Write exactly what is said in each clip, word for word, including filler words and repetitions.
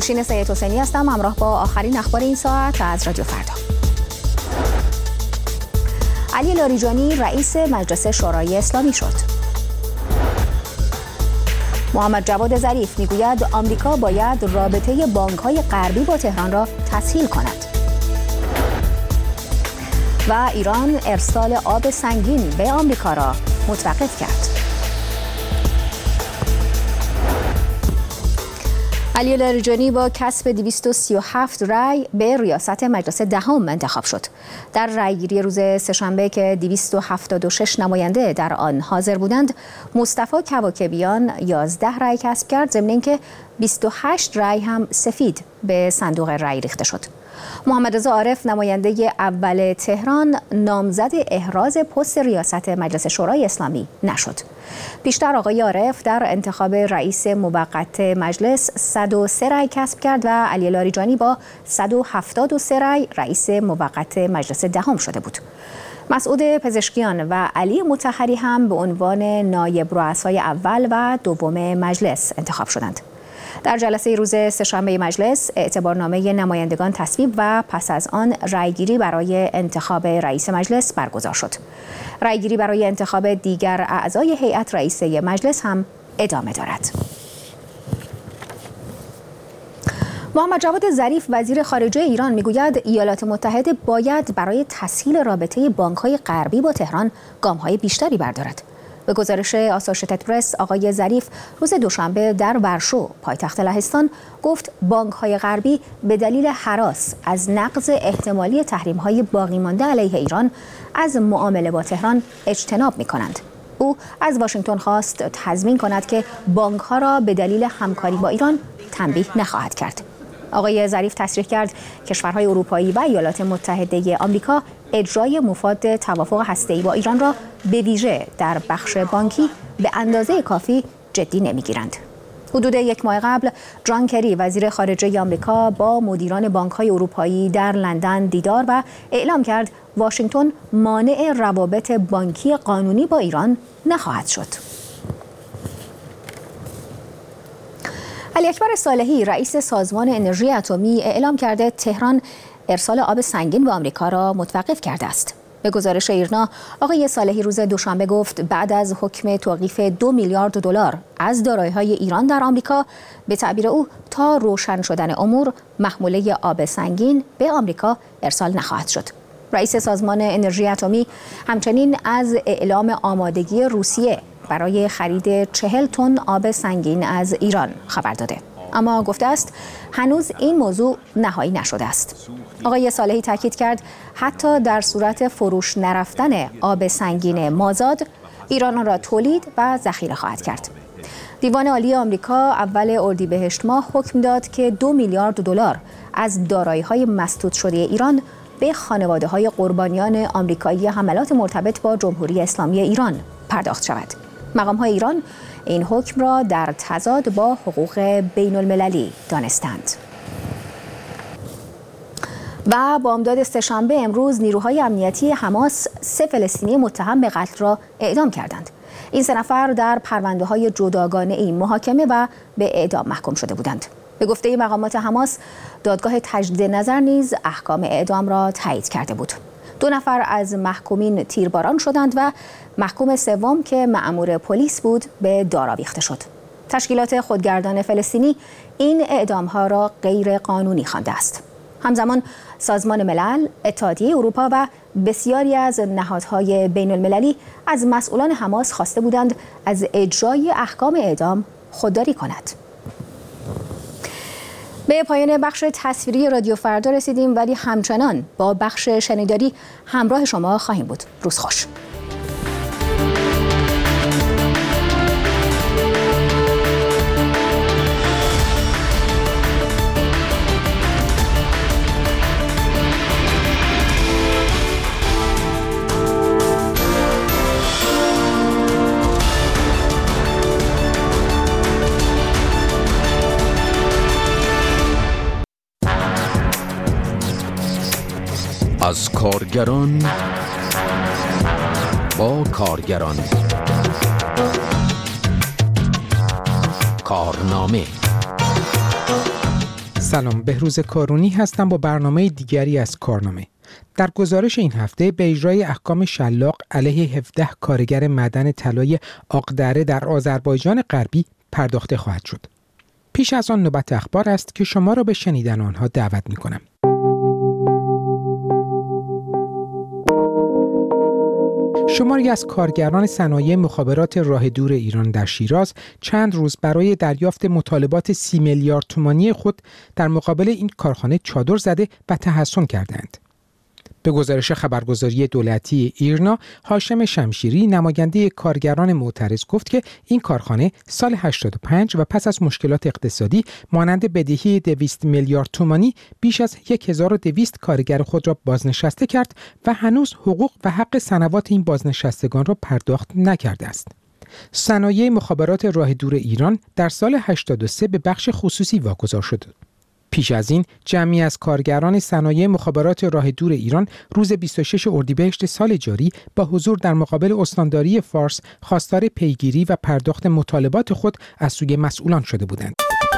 نوشین سید حسینی هستم، همراه با آخرین اخبار این ساعت از رادیو فردا. علی لاریجانی رئیس مجلس شورای اسلامی شد. محمد جواد ظریف میگوید آمریکا باید رابطه بانک‌های غربی با تهران را تسهیل کند. و ایران ارسال آب سنگین به آمریکا را متوقف کرد. علی لاریجانی با کسب دویست و سی و هفت رأی به ریاست مجلس دهم انتخاب شد. در رأیگیری روز سه‌شنبه که دویست و هفتاد و شش نماینده در آن حاضر بودند، مصطفی کواکبیان یازده رأی کسب کرد، ضمن اینکه بیست و هشت رأی هم سفید به صندوق رأی ریخته شد. محمد رضا عارف نماینده اول تهران نامزد احراز پست ریاست مجلس شورای اسلامی نشد. پیشتر آقای عارف در انتخاب رئیس موقت مجلس صد و سه رأی کسب کرد و علی لاریجانی با صد و هفتاد و سه رأی رئیس موقت مجلس دهم شده بود. مسعود پزشکیان و علی مطهری هم به عنوان نایب رؤسای اول و دوم مجلس انتخاب شدند. در جلسه روز سه‌شنبه مجلس اعتبارنامه نمایندگان تصویب و پس از آن رأیگیری برای انتخاب رئیس مجلس برگزار شد. رأیگیری برای انتخاب دیگر اعضای هیئت رئیسه مجلس هم ادامه دارد. محمد جواد ظریف وزیر خارجه ایران میگوید ایالات متحده باید برای تسهیل رابطه بانک‌های غربی با تهران گام‌های بیشتری بردارد. به گزارش آسوشیتد پرس، آقای ظریف روز دوشنبه در ورشو پایتخت لهستان گفت بانک‌های غربی به دلیل هراس از نقض احتمالی تحریم‌های باقی مانده علیه ایران از معامله با تهران اجتناب می‌کنند. او از واشنگتن خواست تضمین کند که بانک‌ها را به دلیل همکاری با ایران تنبیه نخواهد کرد. آقای ظریف تصریح کرد کشورهای اروپایی و ایالات متحده آمریکا اجرای مفاد توافق هسته‌ای با ایران را به ویژه در بخش بانکی به اندازه کافی جدی نمی‌گیرند. حدود یک ماه قبل جان کری وزیر خارجه آمریکا با مدیران بانک‌های اروپایی در لندن دیدار و اعلام کرد واشنگتن مانع روابط بانکی قانونی با ایران نخواهد شد. علی اکبر صالحی رئیس سازمان انرژی اتمی اعلام کرده تهران ارسال آب سنگین به آمریکا را متوقف کرده است. به گزارش ایرنا، آقای صالحی روز دوشنبه گفت بعد از حکم توقیف دو میلیارد دلار از دارایی‌های ایران در آمریکا، به تعبیر او تا روشن شدن امور محموله آب سنگین به آمریکا ارسال نخواهد شد. رئیس سازمان انرژی اتمی همچنین از اعلام آمادگی روسیه برای خرید چهل تن آب سنگین از ایران خبر داده، اما گفته است هنوز این موضوع نهایی نشده است. آقای صالحی تاکید کرد حتی در صورت فروش نرفتن آب سنگین مازاد، ایران آن را تولید و ذخیره خواهد کرد. دیوان عالی آمریکا اول اردیبهشت ماه حکم داد که دو میلیارد دلار از دارایی‌های مسدود شده ایران به خانواده‌های قربانیان آمریکایی حملات مرتبط با جمهوری اسلامی ایران پرداخت شود. مقام‌های ایران این حکم را در تضاد با حقوق بین المللی دانستند. و بامداد سه‌شنبه امروز نیروهای امنیتی حماس سه فلسطینی متهم به قتل را اعدام کردند. این سه نفر در پرونده‌های جداگانه‌ای محاکمه و به اعدام محکوم شده بودند. به گفته مقامات حماس، دادگاه تجدید نظر نیز احکام اعدام را تایید کرده بود. دو نفر از محکومین تیرباران شدند و محکوم سوم که مأمور پلیس بود به دار آویخته شد. تشکیلات خودگردان فلسطینی این اعدام‌ها را غیر قانونی خوانده است. همزمان سازمان ملل، اتحادیه اروپا و بسیاری از نهادهای بین المللی از مسئولان حماس خواسته بودند از اجرای احکام اعدام خودداری کند. به پایان بخش تصویری رادیو فردا رسیدیم، ولی همچنان با بخش شنیداری همراه شما خواهیم بود. روز خوش. از کارگران با کارگران، کارنامه سلام، بهروز کارونی هستم با برنامه دیگری از کارنامه. در گزارش این هفته به اجرای احکام شلاق علیه هفده کارگر معدن طلای آقدره در آذربایجان غربی پرداخته خواهد شد. پیش از آن نوبت اخبار است که شما را به شنیدن آنها دعوت می‌کنم. شماری از کارگران صنایع مخابرات راه دور ایران در شیراز چند روز برای دریافت مطالبات سی میلیارد تومانی خود در مقابل این کارخانه چادر زده و تحصن کردند. به گزارش خبرگزاری دولتی ایرنا، هاشم شمشیری نماینده کارگران معترض گفت که این کارخانه سال هشتاد و پنج و پس از مشکلات اقتصادی مانند بدهی دویست میلیارد تومانی بیش از هزار و دویست کارگر خود را بازنشسته کرد و هنوز حقوق و حق سنوات این بازنشستگان را پرداخت نکرده است. صنایع مخابرات راه دور ایران در سال هشتاد و سه به بخش خصوصی واگذار شد. پیش از این جمعی از کارگران صنایع مخابرات راه دور ایران روز بیست و ششم اردیبهشت سال جاری با حضور در مقابل استانداری فارس خواستار پیگیری و پرداخت مطالبات خود از سوی مسئولان شده بودند.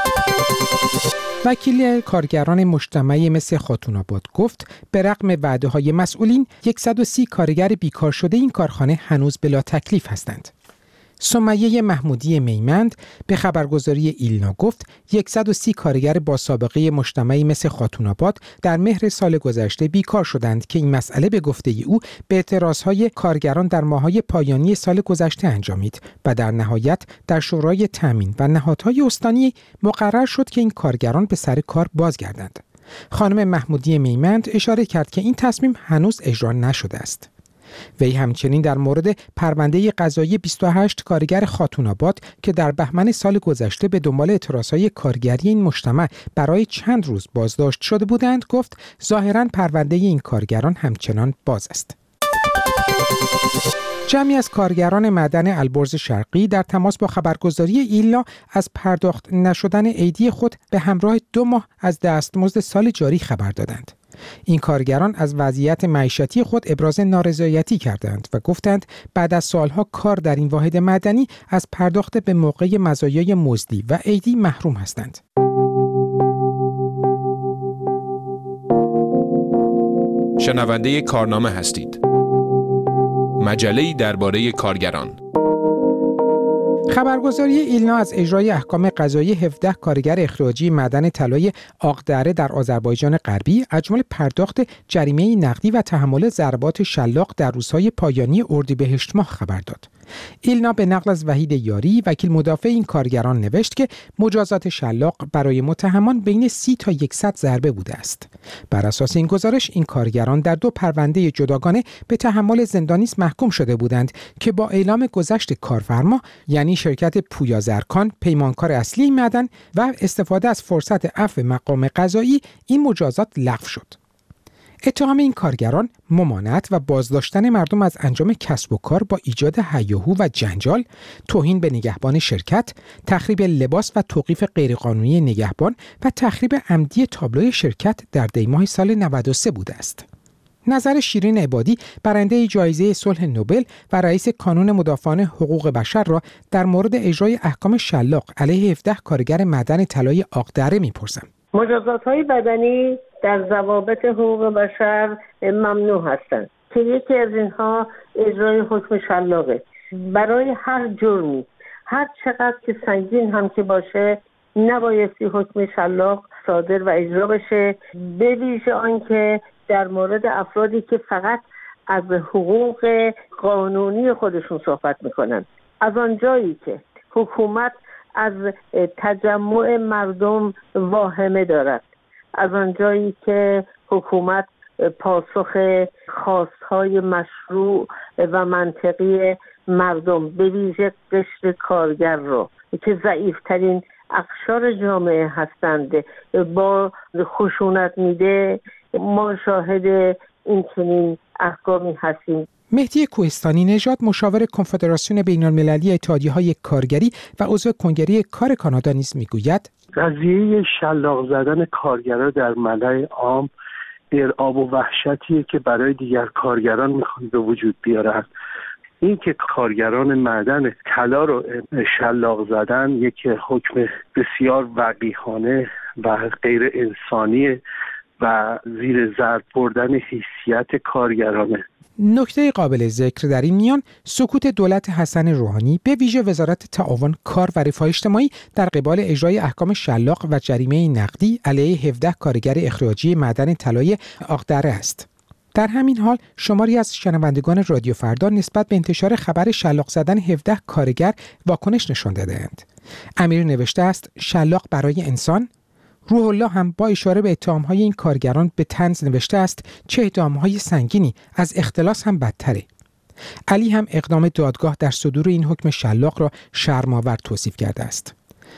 وکیل کارگران مجتمعی مثل خاتون آباد گفت به رغم وعده‌های مسئولین صد و سی کارگر بیکار شده این کارخانه هنوز بلا تکلیف هستند. سمیه محمودی میمند به خبرگزاری ایلنا گفت صد و سی کارگر با سابقه مجتمعی مثل خاتون آباد در مهر سال گذشته بیکار شدند که این مسئله به گفته او به اعتراضهای کارگران در ماه‌های پایانی سال گذشته انجامید و در نهایت در شورای تامین و نهادهای استانی مقرر شد که این کارگران به سر کار بازگردند. خانم محمودی میمند اشاره کرد که این تصمیم هنوز اجرا نشده است. وی همچنین در مورد پرونده قضایی بیست و هشت کارگر خاتون آباد که در بهمن سال گذشته به دنبال اعتراضهای کارگری این مجتمع برای چند روز بازداشت شده بودند گفت ظاهراً پرونده این کارگران همچنان باز است. جمعی از کارگران معدن البرز شرقی در تماس با خبرگزاری ایلنا از پرداخت نشدن عیدی خود به همراه دو ماه از دستمزد سال جاری خبر دادند. این کارگران از وضعیت معیشتی خود ابراز نارضایتی کردند و گفتند بعد از سالها کار در این واحد معدنی از پرداخت به موقع مزایای مزدی و عیدی محروم هستند. شنونده کارنامه هستید. مجله‌ای درباره کارگران. خبرگزاری ایلنا از اجرای احکام قضایی هفده کارگر اخراجی معدن طلای آقدره در آذربایجان غربی از جمله پرداخت جریمه نقدی و تحمل ضربات شلاق در روزهای پایانی اردیبهشت ماه خبر داد. ایلنا به نقل از وحید یاری وکیل مدافع این کارگران نوشت که مجازات شلاق برای متهمان بین سی تا صد ضربه بوده است. بر اساس این گزارش این کارگران در دو پرونده جداگانه به تحمل زندانی محکوم شده بودند که با اعلام گذشت کارفرما یعنی شرکت پویا زرکان پیمانکار اصلی معدن و استفاده از فرصت عفو مقام قضایی این مجازات لغو شد. اتهام این کارگران ممانعت و بازداشتن مردم از انجام کسب و کار با ایجاد هیاهو و جنجال، توهین به نگهبان شرکت، تخریب لباس و توقیف غیرقانونی نگهبان و تخریب عمدی تابلوی شرکت در دیماه سال نود و سه بوده است. نظر شیرین عبادی برنده جایزه صلح نوبل و رئیس کانون مدافعان حقوق بشر را در مورد اجرای احکام شلاق علیه هفده کارگر معدن طلای آقدره می‌پرسم. مجازات‌های بدنی در ضوابط حقوق بشر ممنوع هستند که یکی از اینها اجرای حکم شلاقه. برای هر جرمی هر چقدر که سنگین هم که باشه نبایستی حکم شلاق صادر و اجرا بشه، به ویژه آنکه در مورد افرادی که فقط از حقوق قانونی خودشون صحبت میکنن. از آنجایی که حکومت از تجمع مردم واهمه دارد، از آنجایی که حکومت پاسخ خواستهای مشروع و منطقی مردم به ویژه قشر کارگر رو که ضعیفترین اقشار جامعه هستند با خشونت میده، ما شاهد این چنین احکامی هستیم. مهدی کوهستانی نژاد مشاور کنفدراسیون بین‌المللی اتحادیه‌های کارگری و عضو کنگره کار کانادا نیز میگوید قضیه شلاق زدن کارگران در ملأ عام ارعاب و وحشتیه که برای دیگر کارگران میخوان به وجود بیارن. این که کارگران معدن طلا رو شلاق زدن یک حکم بسیار وقیحانه و غیر انسانیه و زیر ضرب بردن حیثیت کارگرانه. نکته قابل ذکر در این میان سکوت دولت حسن روحانی به ویژه وزارت تعاون، کار و رفاه اجتماعی در قبال اجرای احکام شلاق و جریمه نقدی علیه هفده کارگر اخراجی معدن طلای آقدره است. در همین حال شماری از شنوندگان رادیو فردا نسبت به انتشار خبر شلاق زدن هفده کارگر واکنش نشان داده‌اند. امیر نوشته است شلاق برای انسان؟ روح الله هم با اشاره به اتهام‌های این کارگران به طنز نوشته است چه اتهام‌های سنگینی، از اختلاس هم بدتره. علی هم اقدام دادگاه در صدور این حکم شلاق را شرم‌آور توصیف کرده است.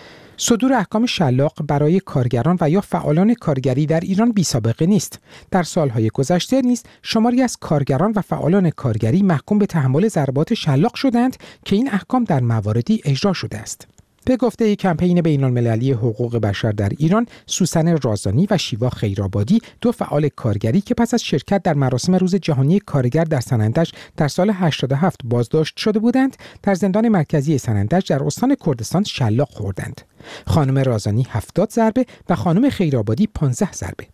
صدور احکام شلاق برای کارگران و یا فعالان کارگری در ایران بی سابقه نیست. در سالهای گذشته نیز شماری از کارگران و فعالان کارگری محکوم به تحمل ضربات شلاق شدند که این احکام در مواردی اجرا شده است. به گفته کمپین بین‌المللی حقوق بشر در ایران، سوسن رازانی و شیوا خیرآبادی، دو فعال کارگری که پس از شرکت در مراسم روز جهانی کارگر در سنندج در سال هشتاد و هفت بازداشت شده بودند، در زندان مرکزی سنندج در استان کردستان شلاق خوردند. خانم رازانی هفتاد ضربه و خانم خیرآبادی پانزده ضربه.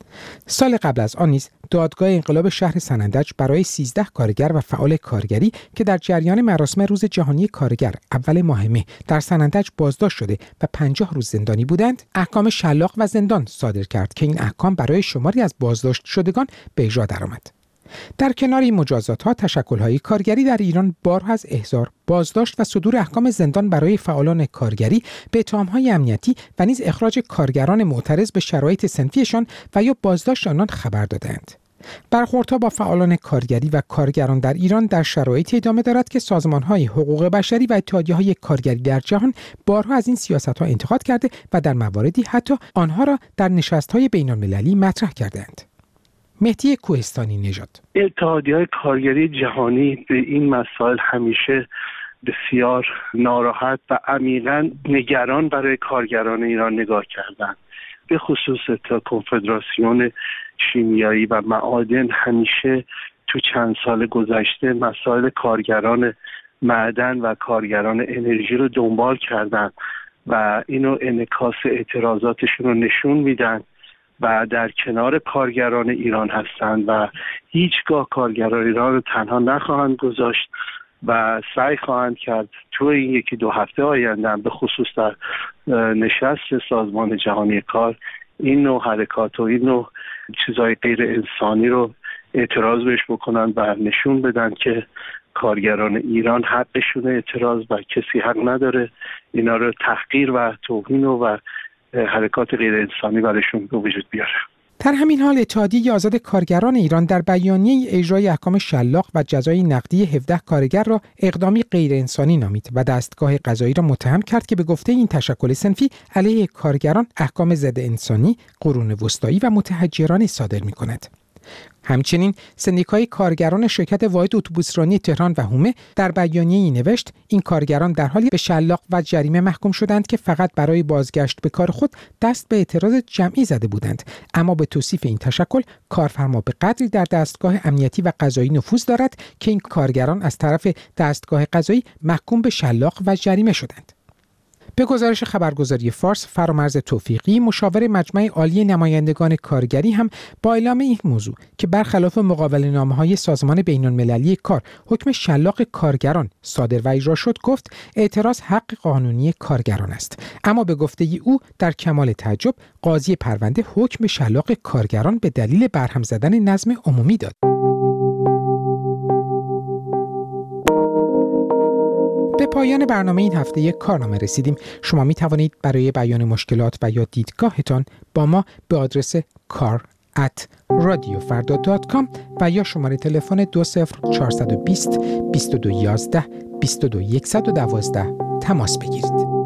سال قبل از آن نیز دادگاه انقلاب شهر سنندج برای سیزده کارگر و فعال کارگری که در جریان مراسم روز جهانی کارگر اول ماه مه در سنندج بازداشت شده و پنجاه روز زندانی بودند، احکام شلاق و زندان صادر کرد که این احکام برای شماری از بازداشت شدگان به اجرا درآمد. در کنار این مجازات‌ها، تشکل‌های کارگری در ایران بارها از احضار، بازداشت و صدور احکام زندان برای فعالان کارگری به اتهام‌های امنیتی و نیز اخراج کارگران معترض به شرایط صنفیشان و یا بازداشت آنان خبر دادند. برخوردها با فعالان کارگری و کارگران در ایران در شرایطی ادامه دارد که سازمان‌های حقوق بشری و اتحادیه‌های کارگری در جهان بارها از این سیاست‌ها انتقاد کرده و در مواردی حتی آنها را در نشست‌های بین‌المللی مطرح کردند. مهدی کوهستانی نژاد: اتحادیه‌های کارگری جهانی به این مسائل همیشه بسیار ناراحت و عمیقاً نگران برای کارگران ایران نگاه کردند. به خصوص تا کنفدراسیون شیمیایی و معادن همیشه تو چند سال گذشته مسائل کارگران معدن و کارگران انرژی رو دنبال کردند و اینو انعکاس اعتراضاتشون رو نشون میدن و در کنار کارگران ایران هستند و هیچگاه کارگران ایران رو تنها نخواهند گذاشت و سعی خواهند کرد تو این یکی دو هفته آینده به خصوص در نشست سازمان جهانی کار این نوع حرکات و این نوع چیزهای غیر انسانی رو اعتراض بهش بکنن و نشون بدن که کارگران ایران حقشون اعتراض و کسی حق نداره اینا رو تحقیر و توهین و حرکات غیر انسانی برشون به وجود بیاره. در همین حال اتحادیه آزاد کارگران ایران در بیانیه اجرای احکام شلاق و جزای نقدی هفده کارگر را اقدامی غیر انسانی نامید و دستگاه قضایی را متهم کرد که به گفته این تشکل صنفی علیه کارگران احکام ضد انسانی، قرون وسطایی و متحجرانه صادر می‌کند. همچنین سندیکای کارگران شرکت واحد اتوبوسرانی تهران و هومه در بیانیه‌ای نوشت این کارگران در حالی به شلاق و جریمه محکوم شدند که فقط برای بازگشت به کار خود دست به اعتراض جمعی زده بودند، اما به توصیف این تشکل کارفرما به قدری در دستگاه امنیتی و قضایی نفوذ دارد که این کارگران از طرف دستگاه قضایی محکوم به شلاق و جریمه شدند. به گزارش خبرگزاری فارس، فرامرز توفیقی، مشاور مجمع عالی نمایندگان کارگری هم با اعلام این موضوع که برخلاف مقابله‌نامه‌های سازمان بین‌المللی کار حکم شلاق کارگران صادر و اجرا شد، گفت اعتراض حق قانونی کارگران است. اما به گفته او در کمال تعجب قاضی پرونده حکم شلاق کارگران به دلیل برهم زدن نظم عمومی داد. به پایان برنامه این هفته یک کارنامه رسیدیم. شما می توانید برای بیان مشکلات و یا دیدگاهتان با ما به آدرس کار ات رادیو فردا دات کام و یا شماره تلفن دو صفر چهارصد و بیست بیست و دو یازده بیست و دو صد و دوازده تماس بگیرید.